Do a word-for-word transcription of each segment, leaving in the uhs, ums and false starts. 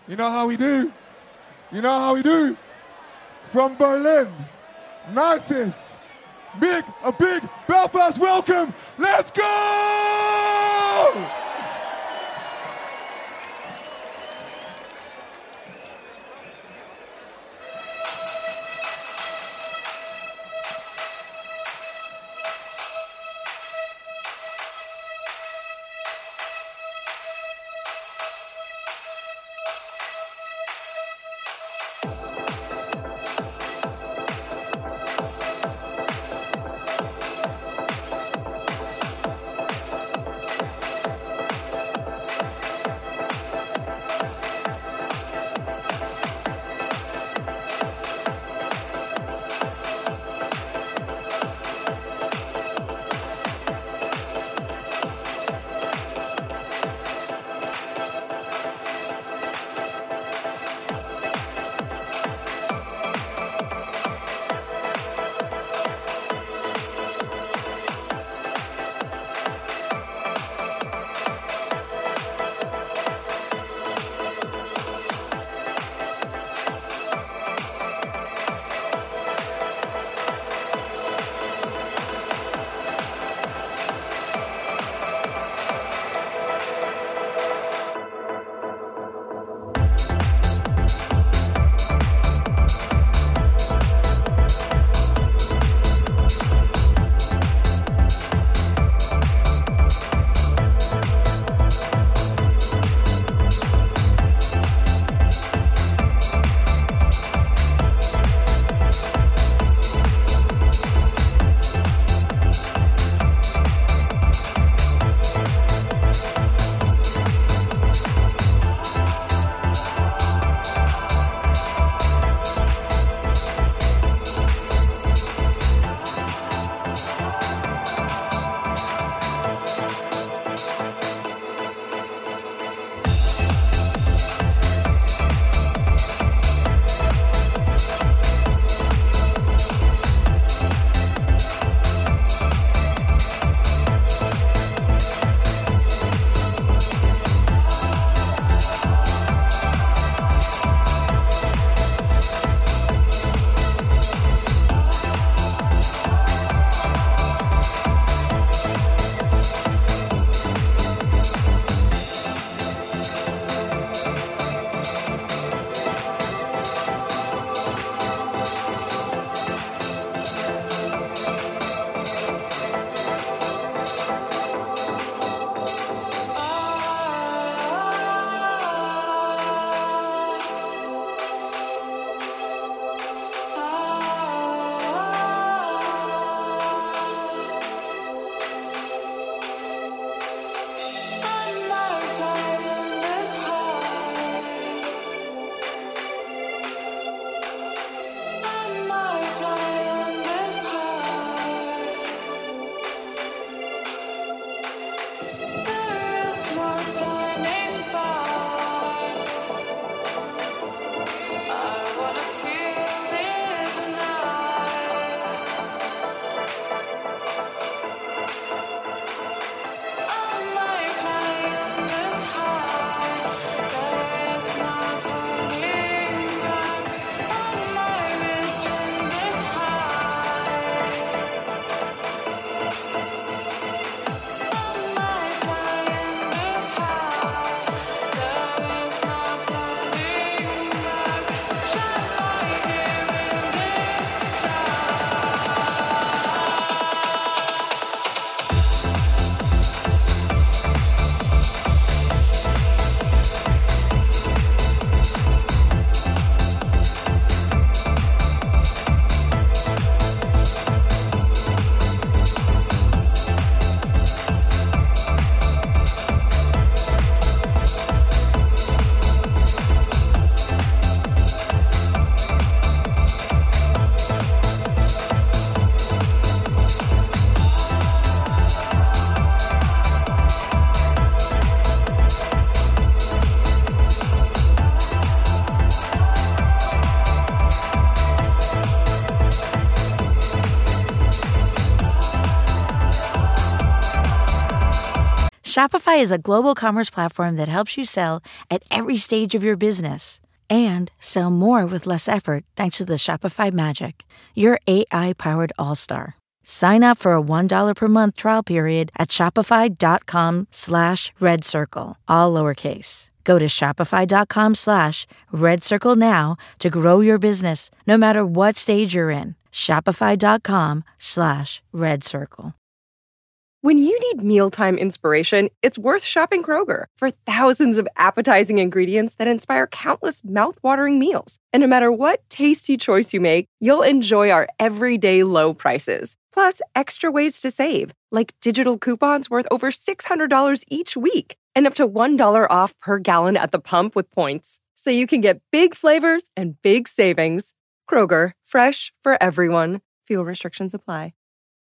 You know how we do? You know how we do? From Berlin, Narcissus, big, a big Belfast welcome. Let's go! Shopify is a global commerce platform that helps you sell at every stage of your business and sell more with less effort thanks to the Shopify Magic, your A I-powered all-star. Sign up for a one dollar per month trial period at shopify.com slash red circle, all lowercase. Go to shopify.com slash red circle now to grow your business no matter what stage you're in. Shopify.com slash red circle. When you need mealtime inspiration, it's worth shopping Kroger for thousands of appetizing ingredients that inspire countless mouthwatering meals. And no matter what tasty choice you make, you'll enjoy our everyday low prices. Plus, extra ways to save, like digital coupons worth over six hundred dollars each week and up to one dollar off per gallon at the pump with points. So you can get big flavors and big savings. Kroger, fresh for everyone. Fuel restrictions apply.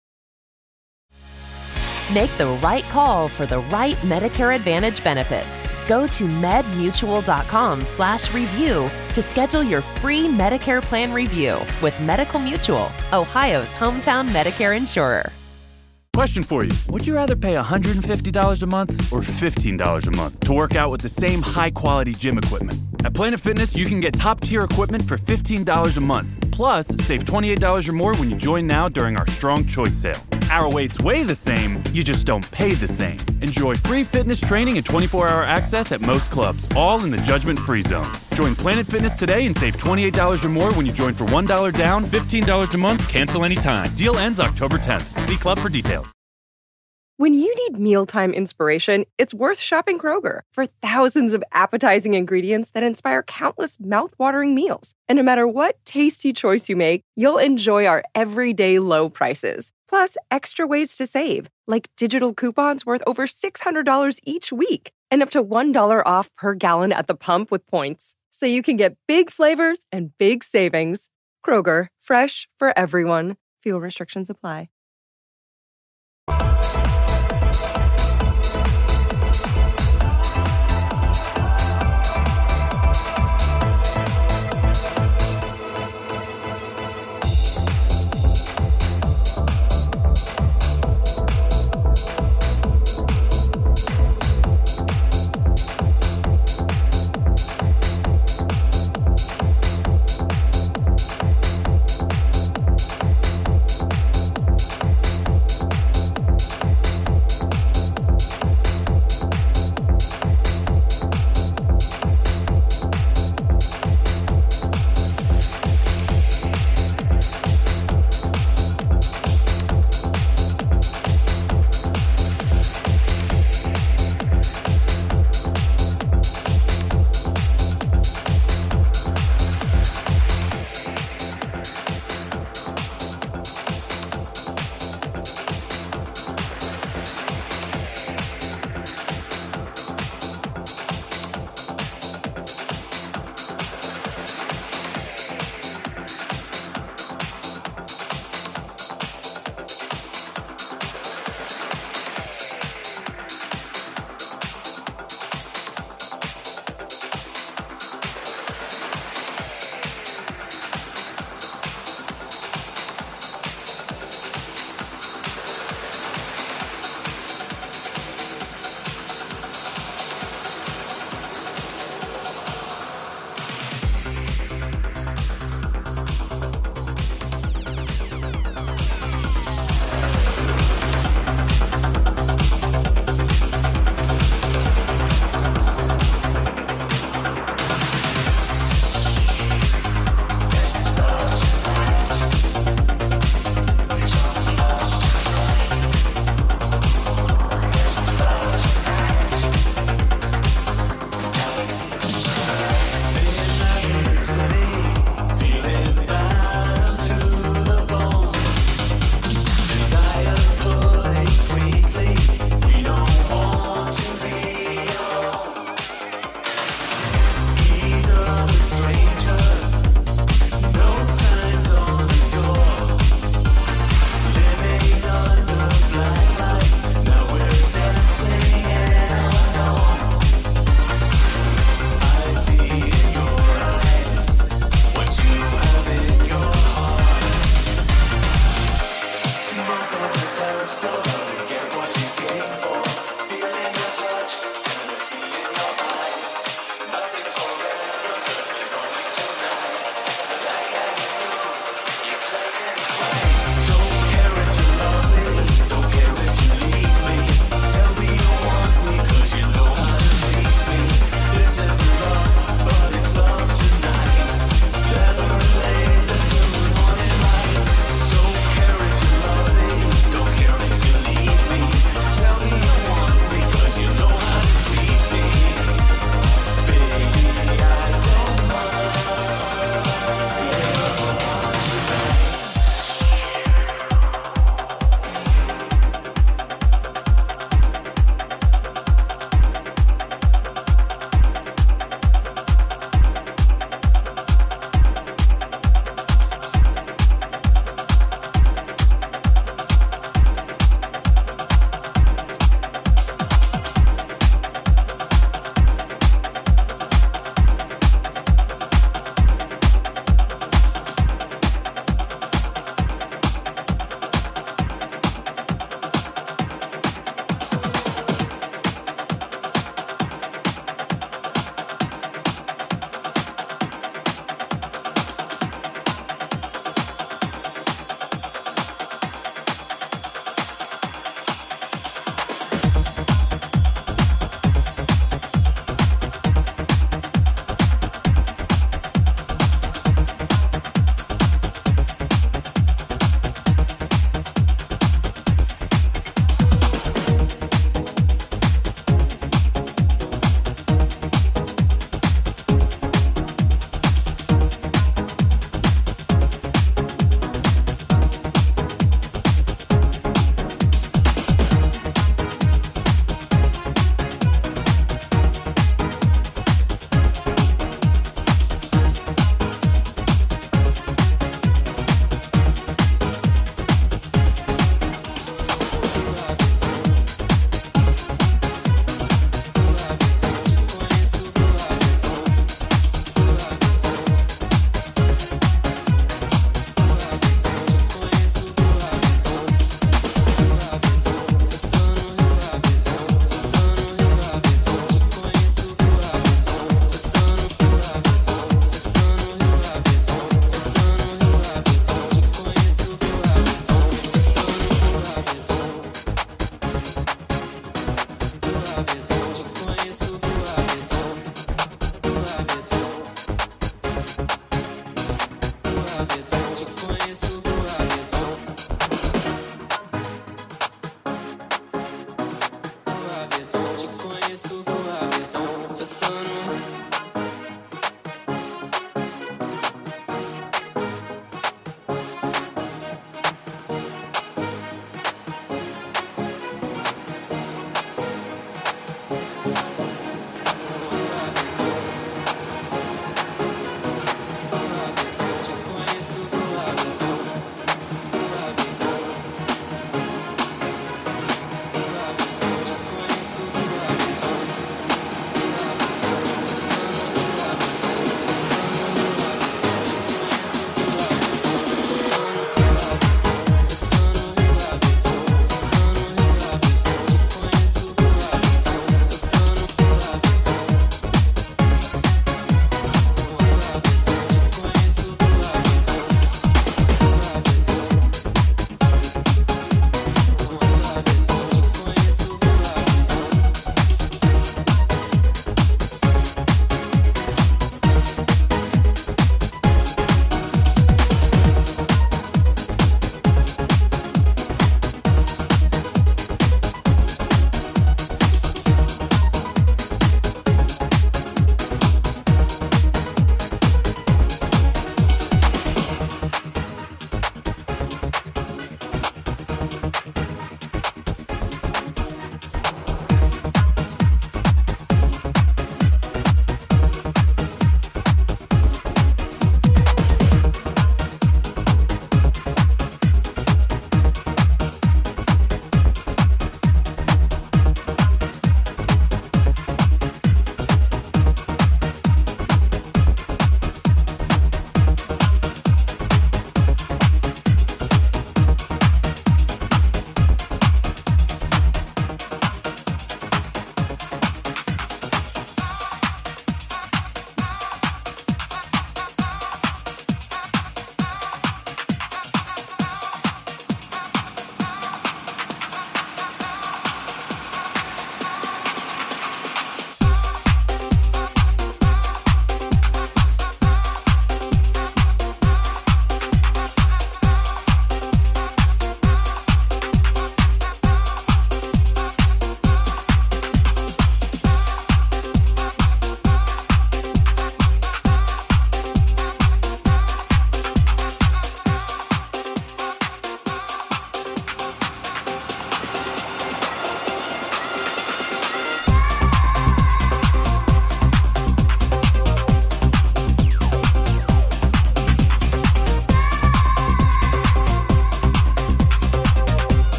Make the right call for the right Medicare Advantage benefits. Go to medmutual.com slash review to schedule your free Medicare plan review with Medical Mutual, Ohio's hometown Medicare insurer. Question for you. Would you rather pay one hundred fifty dollars a month or fifteen dollars a month to work out with the same high-quality gym equipment? At Planet Fitness, you can get top-tier equipment for fifteen dollars a month. Plus, save twenty-eight dollars or more when you join now during our Strong Choice sale. Our weights weigh the same, you just don't pay the same. Enjoy free fitness training and twenty-four hour access at most clubs, all in the judgment-free zone. Join Planet Fitness today and save twenty-eight dollars or more when you join for one dollar down, fifteen dollars a month, cancel anytime. Deal ends October tenth. See club for details. When you need mealtime inspiration, it's worth shopping Kroger for thousands of appetizing ingredients that inspire countless mouthwatering meals. And no matter what tasty choice you make, you'll enjoy our everyday low prices. Plus, extra ways to save, like digital coupons worth over six hundred dollars each week and up to one dollar off per gallon at the pump with points. So you can get big flavors and big savings. Kroger, fresh for everyone. Fuel restrictions apply.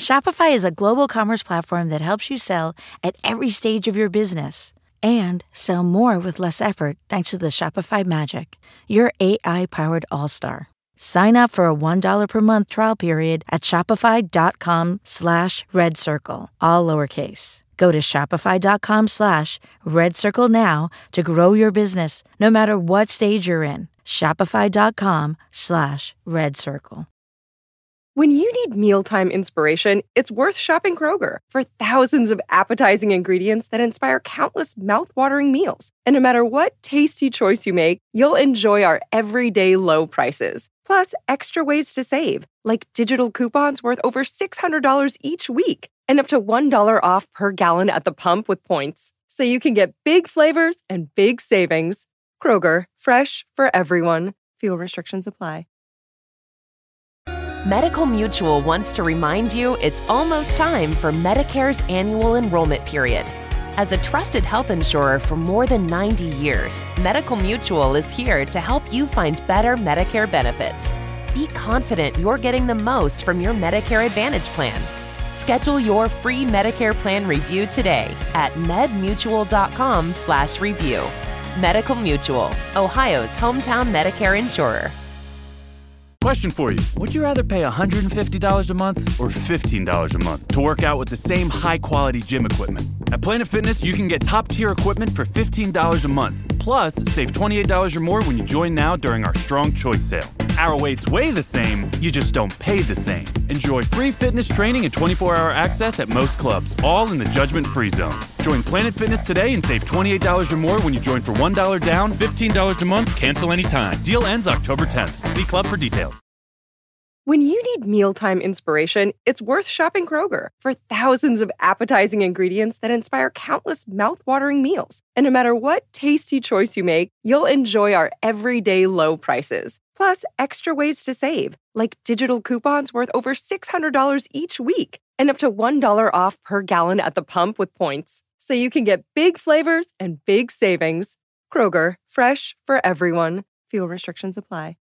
Shopify is a global commerce platform that helps you sell at every stage of your business and sell more with less effort thanks to the Shopify Magic, your A I-powered all-star. Sign up for a one dollar per month trial period at shopify.com slash red circle, all lowercase. Go to shopify.com slash red circle now to grow your business no matter what stage you're in. Shopify.com slash red circle. When you need mealtime inspiration, it's worth shopping Kroger for thousands of appetizing ingredients that inspire countless mouth-watering meals. And no matter what tasty choice you make, you'll enjoy our everyday low prices. Plus, extra ways to save, like digital coupons worth over six hundred dollars each week and up to one dollar off per gallon at the pump with points. So you can get big flavors and big savings. Kroger, fresh for everyone. Fuel restrictions apply. Medical Mutual wants to remind you it's almost time for Medicare's annual enrollment period. As a trusted health insurer for more than ninety years, Medical Mutual is here to help you find better Medicare benefits. Be confident you're getting the most from your Medicare Advantage plan. Schedule your free Medicare plan review today at medmutual.com slash review. Medical Mutual, Ohio's hometown Medicare insurer. Question for you. Would you rather pay one hundred fifty dollars a month or fifteen dollars a month to work out with the same high-quality gym equipment? At Planet Fitness, you can get top-tier equipment for fifteen dollars a month. Plus, save twenty-eight dollars or more when you join now during our Strong Choice sale. Our weights weigh the same, you just don't pay the same. Enjoy free fitness training and twenty-four hour access at most clubs, all in the judgment-free zone. Join Planet Fitness today and save twenty-eight dollars or more when you join for one dollar down, fifteen dollars a month, cancel anytime. Deal ends October tenth. See club for details. When you need mealtime inspiration, it's worth shopping Kroger for thousands of appetizing ingredients that inspire countless mouth-watering meals. And no matter what tasty choice you make, you'll enjoy our everyday low prices. Plus, extra ways to save, like digital coupons worth over six hundred dollars each week and up to one dollar off per gallon at the pump with points. So you can get big flavors and big savings. Kroger, fresh for everyone. Fuel restrictions apply.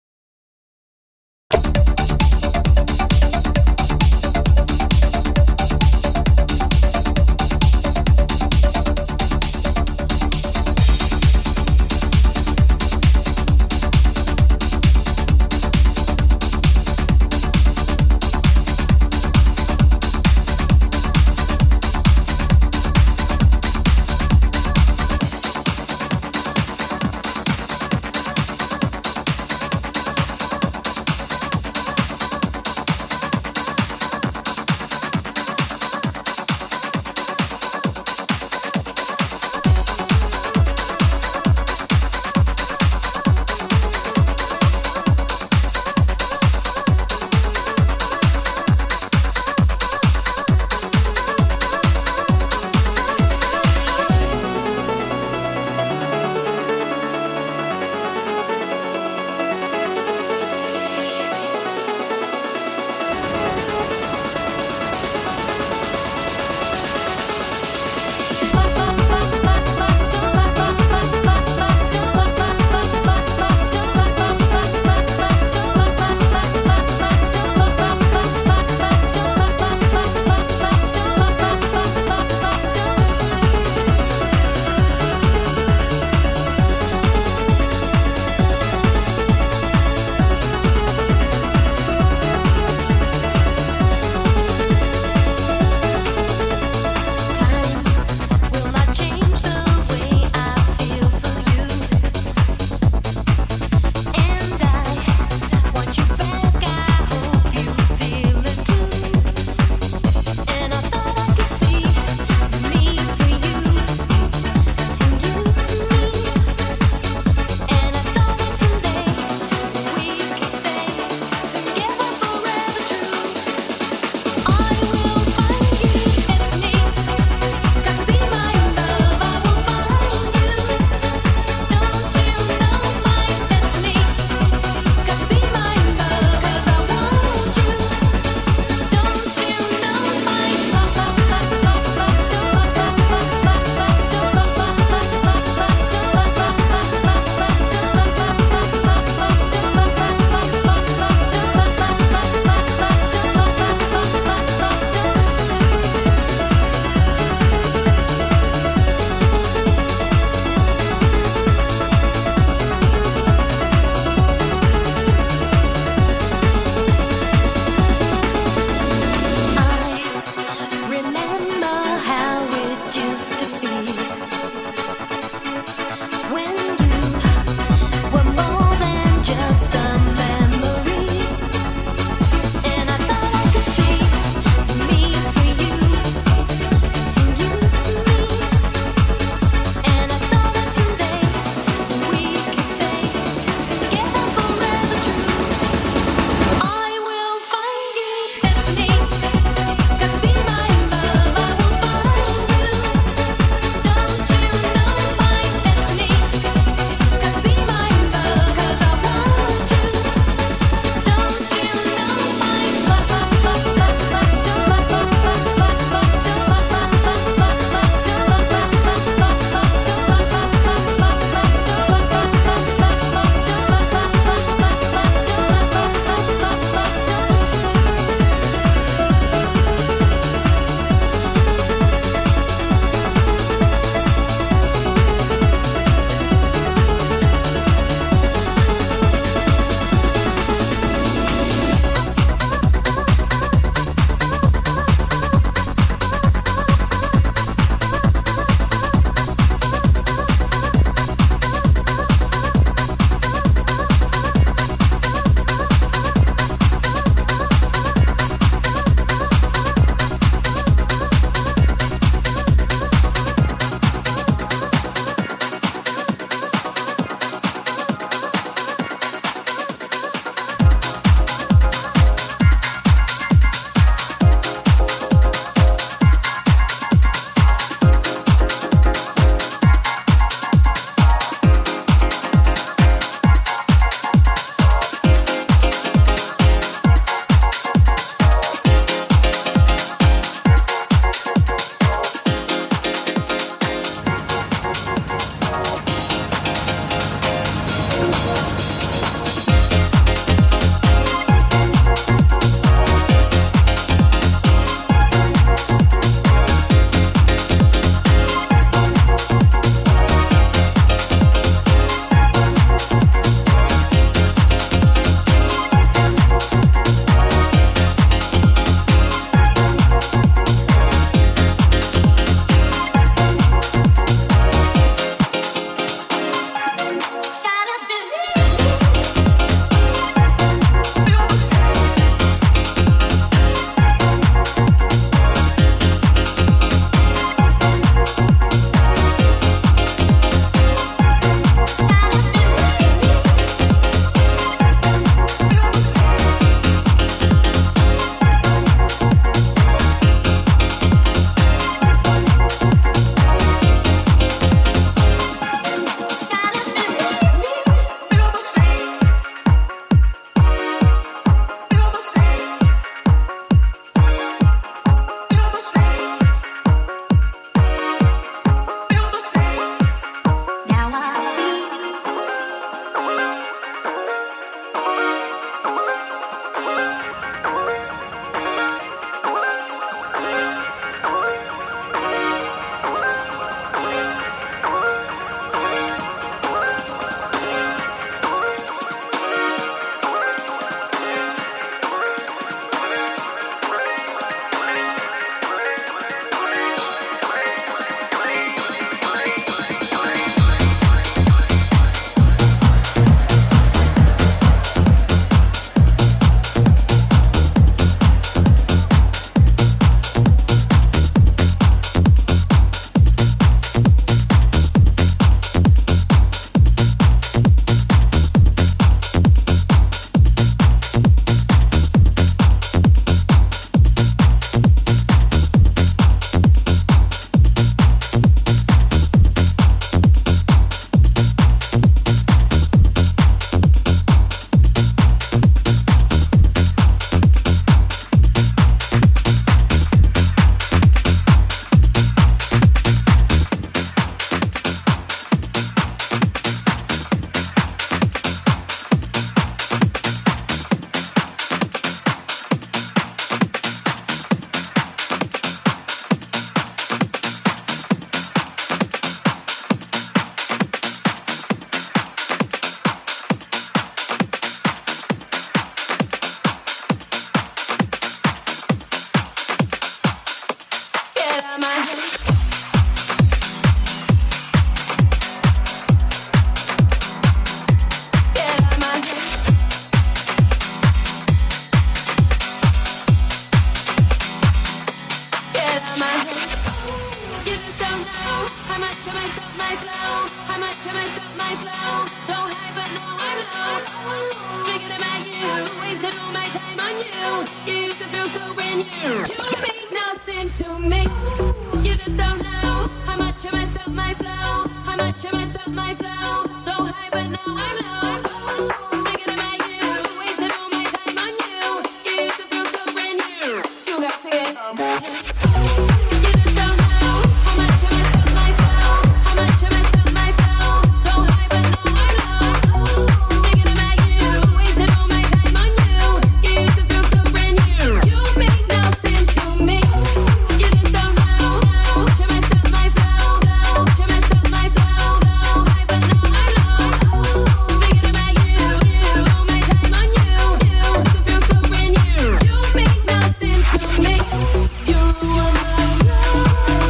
much am I stop my flow? How much am I stop my flow? So high but now I'm low. Thinking about you, wasted all my time on you. You used to feel so brand new. You mean nothing to me. You just don't know. How much am I stop my flow? How much am I stop my flow? So high but now I'm low. Thinking about you, wasted all my time on you. You used to feel so brand new. You got to get. You just don't know. How much am I stop my flow? How much am I stop my flow? So high but now I'm low. Thinking about you, wasted all my time on you. You used to feel so brand new. You mean nothing to me. You just don't know. How much am I stop my flow? How much am I stop my flow? So high but now I'm low. Thinking about you, you, all my time on you. You used to feel so brand new. You mean nothing to me. You ruin my flow.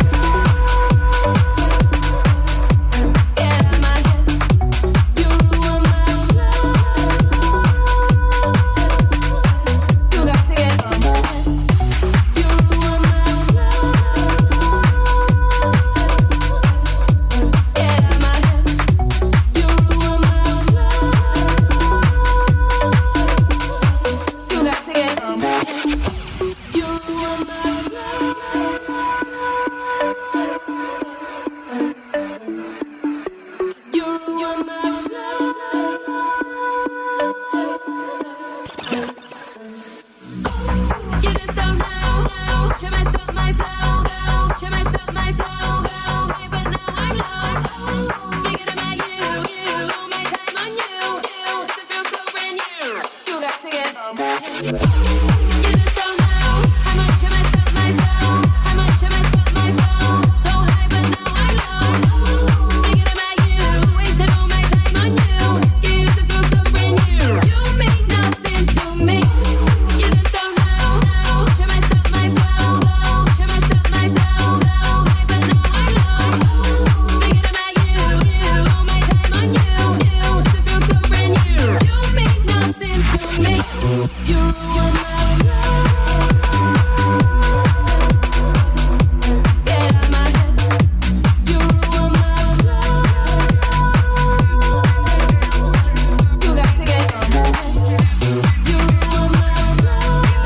Get out of my head. You ruin my flow. You got to get out of my head. You ruin my flow. Get out of my head. You ruin my flow. You got to get out of my head. You ruin my flow. You ruin my flow. You just don't know. How should I stop my flow? How should I stop my flow? Hey, but now I'm low. Thinking about you, you, all my time on you. You to feel so brand new. You got to get. You just don't know. How much am I stop my flow? How much am I stop my flow? So high, but now I'm low. Thinking about you, wasted all my time on you. You used to feel so brand new. You mean nothing to me. You just don't know. How should I stop my flow? How should I stop my flow? Hey, but now I'm low. Thinking about you, you, all my time on you. You used to feel so brand new. You mean nothing to me. You ruin my flow. Get out of my head. You ruin my flow. You got to get out of my head. You ruin my flow.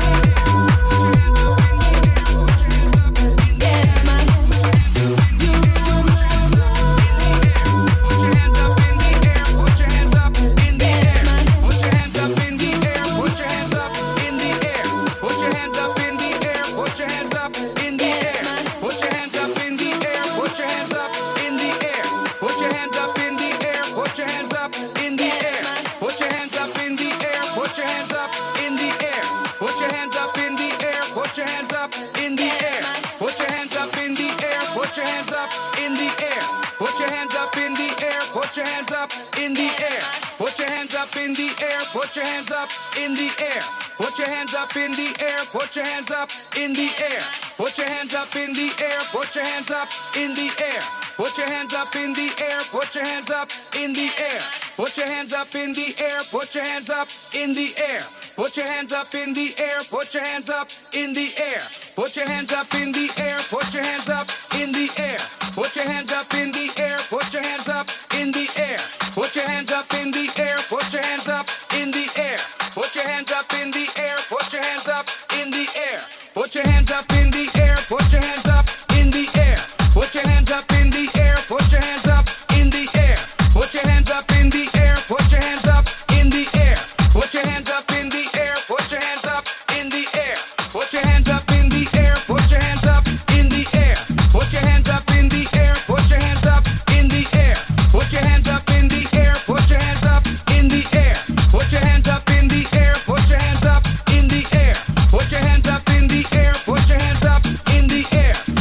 Get out of my head. You ruin my flow. Put your hands up in the air, put your hands up in the air. Put your hands up in the air, put your hands up in the air. Put your hands up in the air, put your hands up in the air. Put your hands up in the air, put your hands up in the air. Put your hands up in the air, put your hands up in the air. Put your hands up in the air, put your hands up in the air. Put your hands up in the air, put your hands up in the air. Put your hands up in the air, put your hands up in the air. Put your hands up in the air, put your hands up in the air. Put your hands up in the air, put your hands up in the air. Put your hands up in the air, put your hands up in the air. Put your hands up in the air, put your hands up in the air. Put your hands up in the air, put your hands up in the air. Put your hands up in the air, put your hands up in the air. Put your hands up in the air, put your hands up in the air. Put your hands up in the air, put your hands up in the air. Put your hands up in the air, put your hands up in the air. Put your hands up in the air, put your hands up in the air. Put your hands up in the air, put your hands up in the air. Put your hands up in the air, put your hands up in the air. Put your hands up in the air, put your hands up in the air. Put your hands up in the air, put your hands up in the air. Put your hands up in the air, put your hands up in the air. Put your hands up in the air, put your hands up in the air. Put your hands up in the air, put your hands up in the air. Put your hands up in the air, put your hands up in the air. Put your hands up in the air, put your hands up in the air. Put your hands up in the air, put your hands up in the air.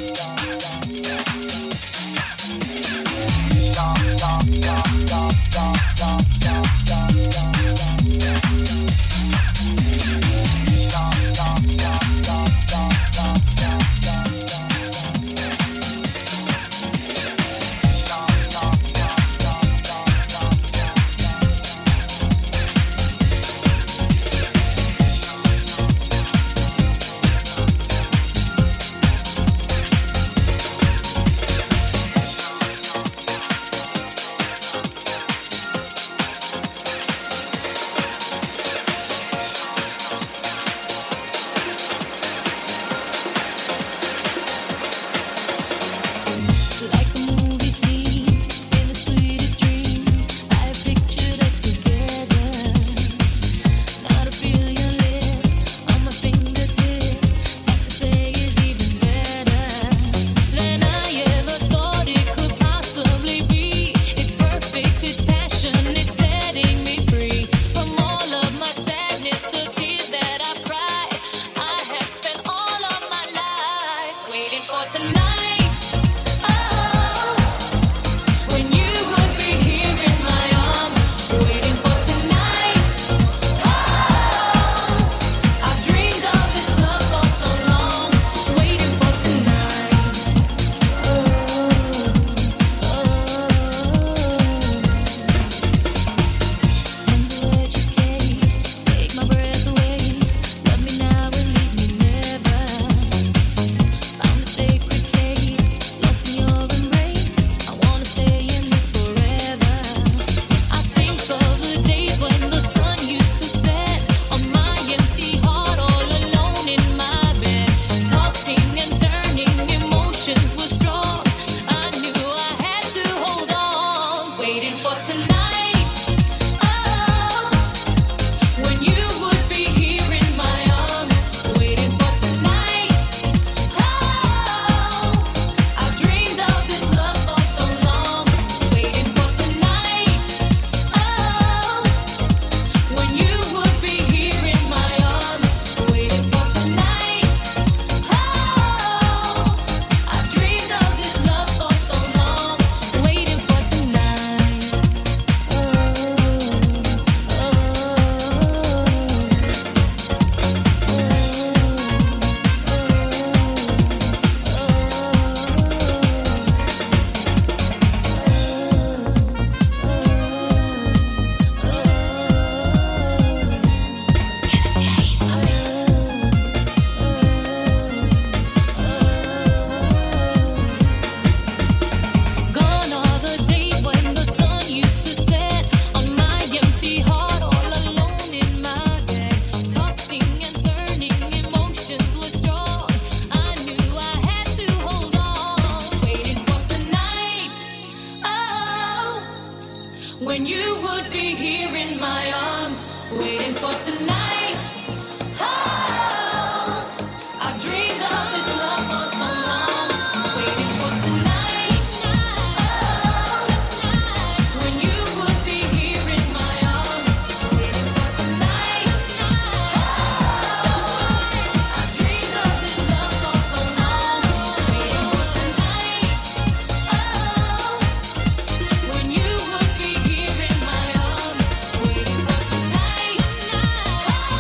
When you would be here in my arms, waiting for tonight.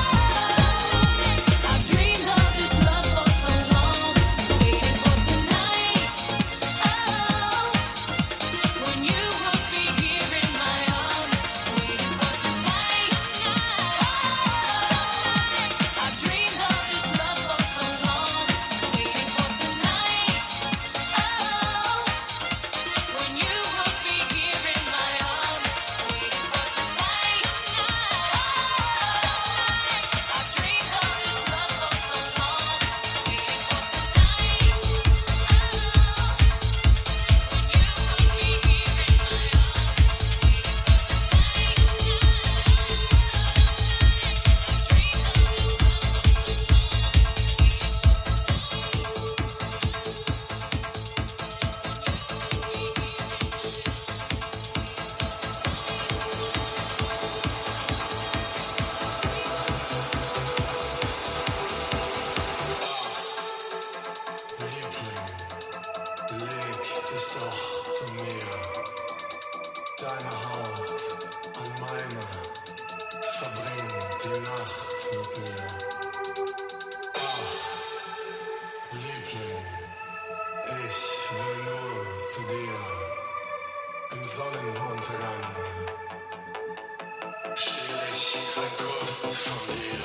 Deine Haut an meine, verbring die Nacht mit mir. Ach, Liebling, ich will nur zu dir. Im Sonnenuntergang stehl ich ein Kuss von dir.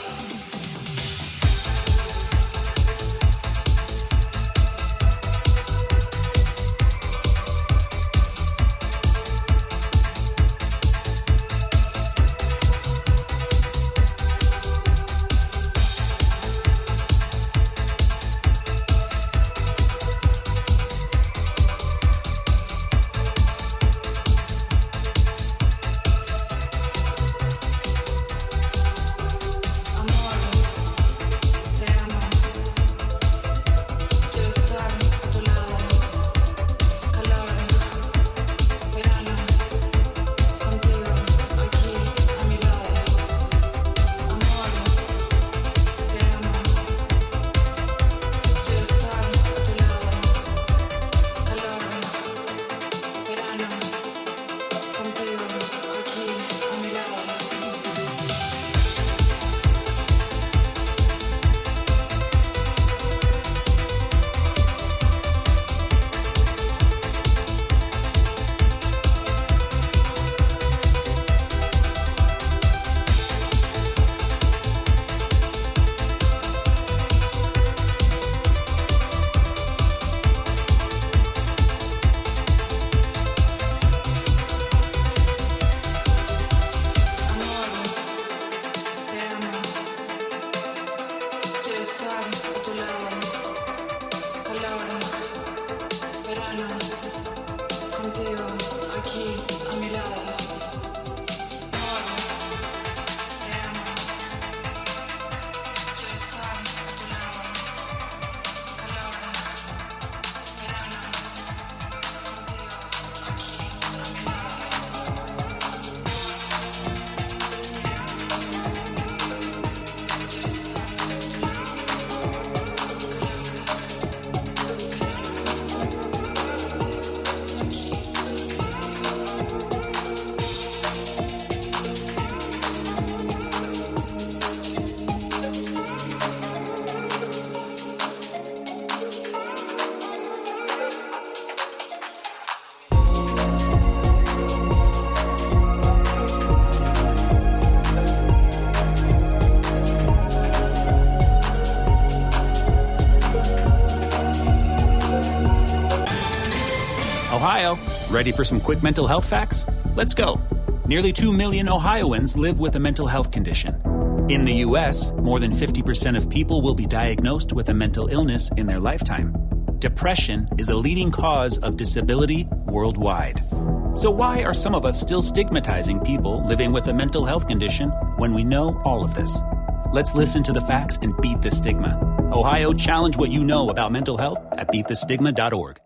Ohio, ready for some quick mental health facts? Let's go. Nearly two million Ohioans live with a mental health condition. In the U S, more than fifty percent of people will be diagnosed with a mental illness in their lifetime. Depression is a leading cause of disability worldwide. So why are some of us still stigmatizing people living with a mental health condition when we know all of this? Let's listen to the facts and beat the stigma. Ohio, challenge what you know about mental health at beat the stigma dot org.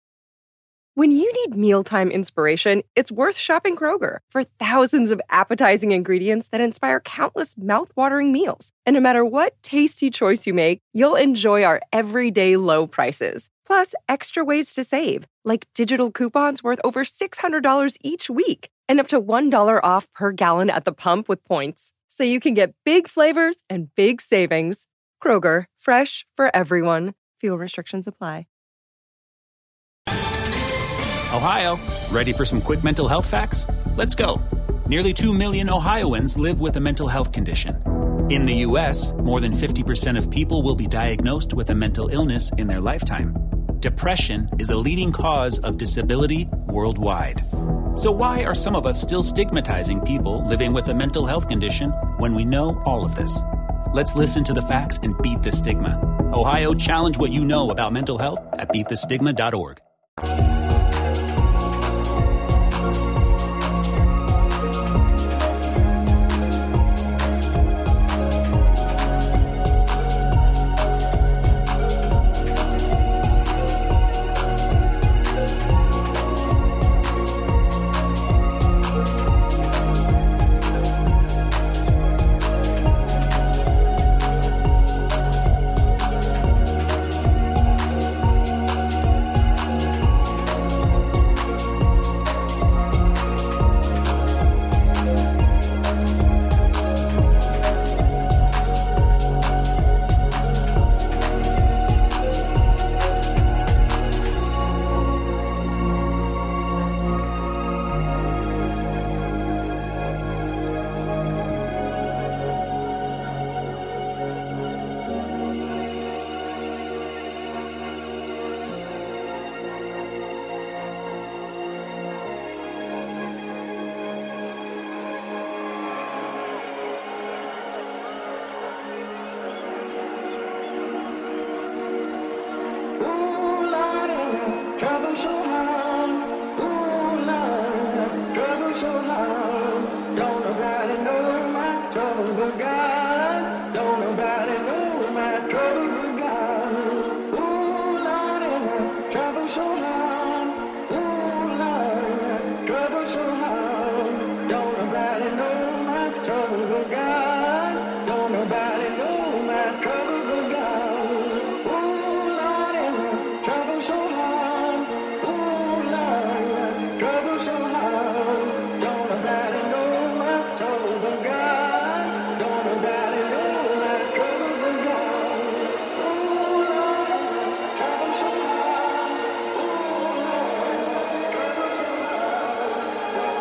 When you need mealtime inspiration, it's worth shopping Kroger for thousands of appetizing ingredients that inspire countless mouth-watering meals. And no matter what tasty choice you make, you'll enjoy our everyday low prices. Plus, extra ways to save, like digital coupons worth over six hundred dollars each week and up to one dollar off per gallon at the pump with points. So you can get big flavors and big savings. Kroger, fresh for everyone. Fuel restrictions apply. Ohio, ready for some quick mental health facts? Let's go. Nearly two million Ohioans live with a mental health condition. In the U S, more than fifty percent of people will be diagnosed with a mental illness in their lifetime. Depression is a leading cause of disability worldwide. So why are some of us still stigmatizing people living with a mental health condition when we know all of this? Let's listen to the facts and beat the stigma. Ohio, challenge what you know about mental health at beat the stigma dot org. trouble so hard. Ooh, Lord, trouble so hard. Don't nobody know my trouble but God. Don't nobody know my trouble but God. Ooh, Lord, trouble so hard. Ooh, Lord, trouble so hard. Don't nobody know my trouble but God. Don't nobody know my trouble but God. Ooh, Lord, trouble so hard. Ooh, Lord, trouble so hard. Don't nobody know my trouble but God. Don't nobody know my trouble but God. Ooh, Lord, trouble so hard. Ooh, Lord, trouble so hard.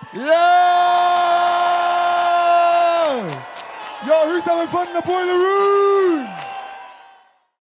Yo, who's having fun in the boiler room?